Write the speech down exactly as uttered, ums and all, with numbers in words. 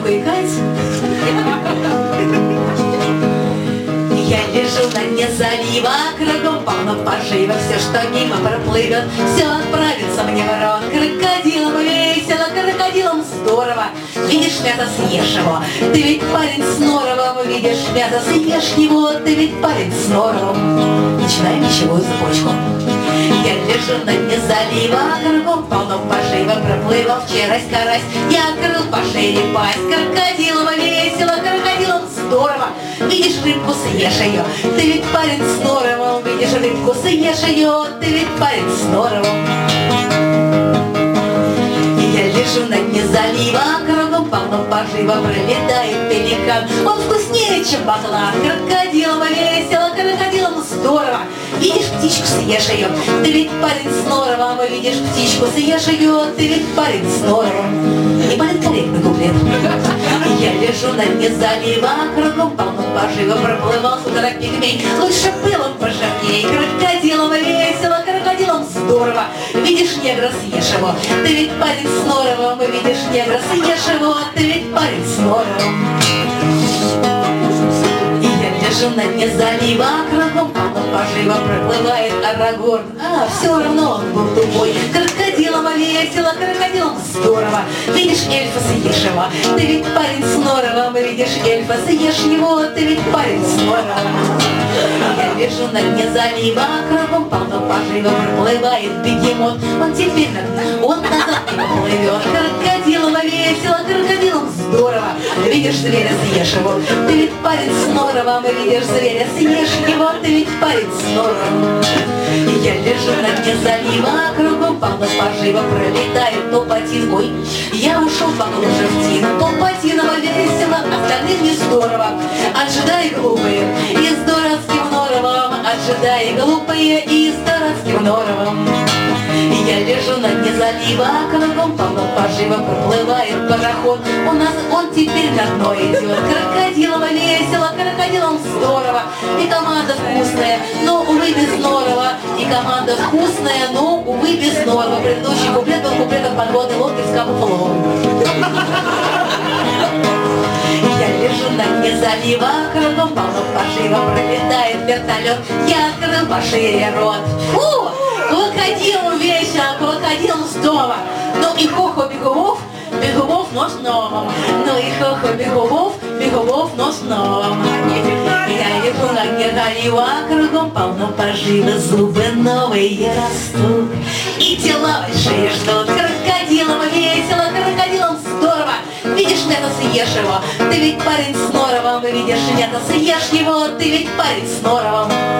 щука икается. Я лежу на дне залива, кругом полно пожива, все, что мимо проплывет, все отправится мне в рот. Крокодилом весело, крокодилом здорово. Видишь, мясо, съешь его, ты ведь парень с норовом. Видишь, мясо, съешь его, ты ведь парень с норовом. Начинаем пищевую цепочку. Я лежу на дне залива, кругом полно пожива, проплывал вчерась карась, я открыл пошире пасть. Крокодилом весело, крокодилом здорово. Видишь рыбку, съешь ее, ты ведь парень с норовом. Видишь рыбку, съешь ее, ты ведь парень с норовом. Я лежу на дне залива, кругом полно пожива, пролетает пеликан. Он вкуснее, чем баклан. Крокодилом весело, крокодилом здорово. Видишь птичку, съешь ее, ты ведь парень с норовом. Видишь птичку, съешь ее, ты ведь парень с норовом. Не политкорректный куплет. Я лежу на дне залива, кругом полно пожива, проплывал с утра пигмей. Лучше было пожирней. Крокодилом весело, крокодилом здорово. Видишь негра, съешь его, ты ведь парень с норовом. Видишь негра, съешь его, ты ведь парень с норовом. Лежу на дне залива, кругом полно пожива, проплывает Арагорн. А, все равно он был тупой. Крокодилом весело, крокодилом здорово. Видишь эльфа, съешь его, ты ведь парень с норовом. Видишь эльфа, съешь его, ты ведь парень с норовом. Я лежу на дне залива, кругом полно пожива, проплывает бегемот. Он теперь на он назад не поплывет. Крокодилом весело, крокодилом здорово. Видишь зверя, съешь его, ты ведь парень с норовом. Видишь зверя, съешь его, ты ведь парень с норовом. Я лежу на дне залива, кругом полно пожива, пролетает топотин. Ой, я ушел поглубже в тину. Топотиново весело, остальным не здорово. Отжидай глупые и с дурацким норовом. Отжидай глупые и с дурацким норовом. Я лежу на дне залива, кругом полно пожива, проплывает пароход. У нас он теперь на дно идет. Крокодилом весело, крокодилом здорово. И команда вкусная, но, увы, без норова. И команда вкусная, но, увы, без норова. Предыдущий куплет был куплетом подводной лодки с камуфлом. Я лежу на дне залива, кругом полно пожива, пролетает вертолет. Я открыл пошире рот. Фу! Крокодилом весело, крокодилом здорово. Ну и хохо бегунов, бегунов нос новым. Ну и хохо бегунов, бегунов нос новым. Я лежу на дне залива, кругом полно пожива, зубы новые растут и тела большие ждут. Крокодилом весело, крокодилом здорово. Видишь, мясо, съешь его, ты ведь парень с норовом. Видишь, мясо, съешь его, ты ведь парень с норовом.